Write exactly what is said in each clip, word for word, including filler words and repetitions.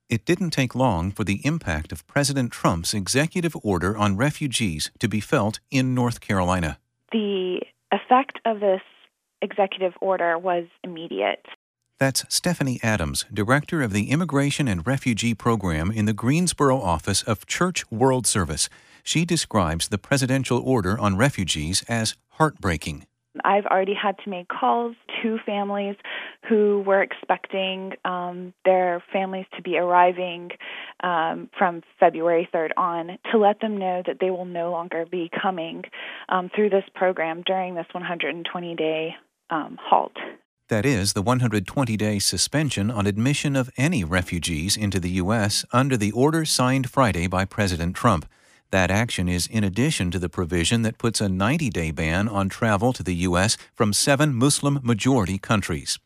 It didn't take long for the impact of President Trump's executive order on refugees to be felt in North Carolina. The effect of this executive order was immediate. That's Stephanie Adams, Director of the Immigration and Refugee Program in the Greensboro office of Church World Service. She describes the presidential order on refugees as heartbreaking. I've already had to make calls to families who were expecting um, their families to be arriving um, from February third on to let them know that they will no longer be coming um, through this program during this one hundred twenty day um, halt. That is, the one hundred twenty day suspension on admission of any refugees into the U S under the order signed Friday by President Trump. That action is in addition to the provision that puts a ninety day ban on travel to the U S from seven Muslim-majority countries.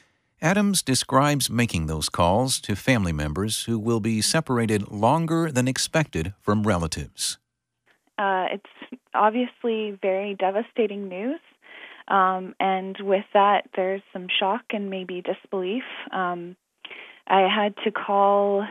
Adams describes making those calls to family members who will be separated longer than expected from relatives. Uh, it's obviously very devastating news. Um, and with that, there's some shock and maybe disbelief. Um, I had to call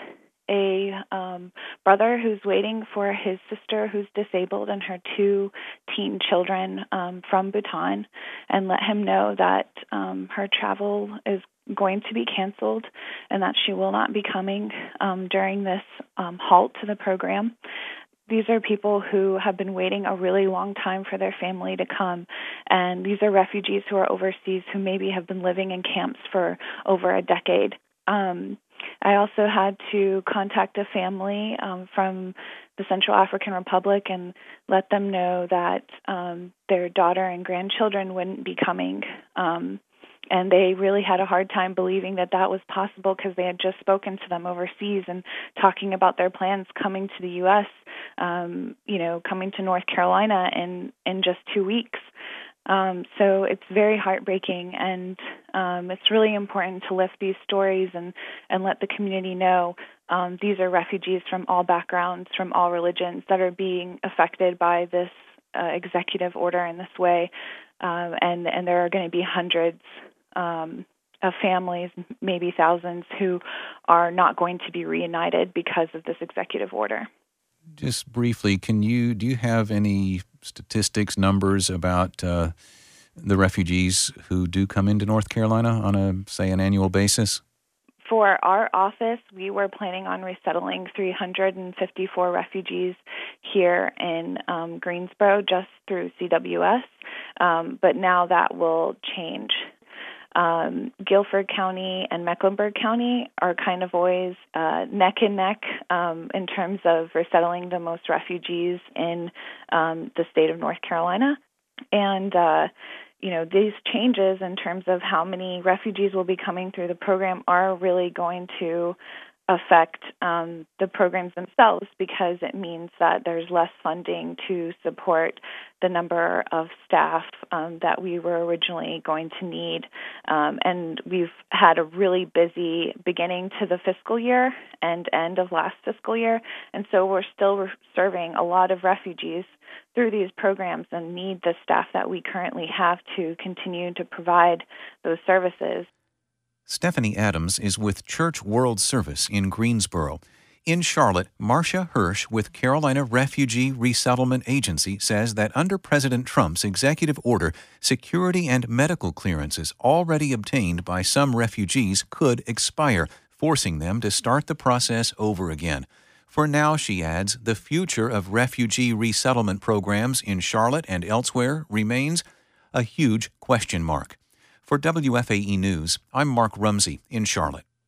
a um, brother who's waiting for his sister who's disabled and her two teen children um, from Bhutan and let him know that um, her travel is going to be canceled and that she will not be coming um, during this um, halt to the program. These are people who have been waiting a really long time for their family to come, and these are refugees who are overseas who maybe have been living in camps for over a decade. Um, I also had to contact a family um, from the Central African Republic and let them know that um, their daughter and grandchildren wouldn't be coming. Um, and they really had a hard time believing that that was possible because they had just spoken to them overseas and talking about their plans coming to the U S, um, you know, coming to North Carolina in, in just two weeks. Um, so it's very heartbreaking, and um, it's really important to lift these stories and, and let the community know um, these are refugees from all backgrounds, from all religions that are being affected by this uh, executive order in this way, um, and, and there are going to be hundreds um, of families, maybe thousands, who are not going to be reunited because of this executive order. Just briefly, can you do you have any statistics, numbers about uh, the refugees who do come into North Carolina on a, say, an annual basis? For our office, we were planning on resettling three hundred fifty-four refugees here in um, Greensboro just through C W S, um, but now that will change. Um, Guilford County and Mecklenburg County are kind of always uh, neck and neck um, in terms of resettling the most refugees in um, the state of North Carolina. And, uh, you know, these changes in terms of how many refugees will be coming through the program are really going to affect um, the programs themselves, because it means that there's less funding to support the number of staff um, that we were originally going to need. Um, and we've had a really busy beginning to the fiscal year and end of last fiscal year, and so we're still re- serving a lot of refugees through these programs and need the staff that we currently have to continue to provide those services. Stephanie Adams is with Church World Service in Greensboro. In Charlotte, Marcia Hirsch with Carolina Refugee Resettlement Agency says that under President Trump's executive order, security and medical clearances already obtained by some refugees could expire, forcing them to start the process over again. For now, she adds, the future of refugee resettlement programs in Charlotte and elsewhere remains a huge question mark. For W F A E News, I'm Mark Rumsey in Charlotte.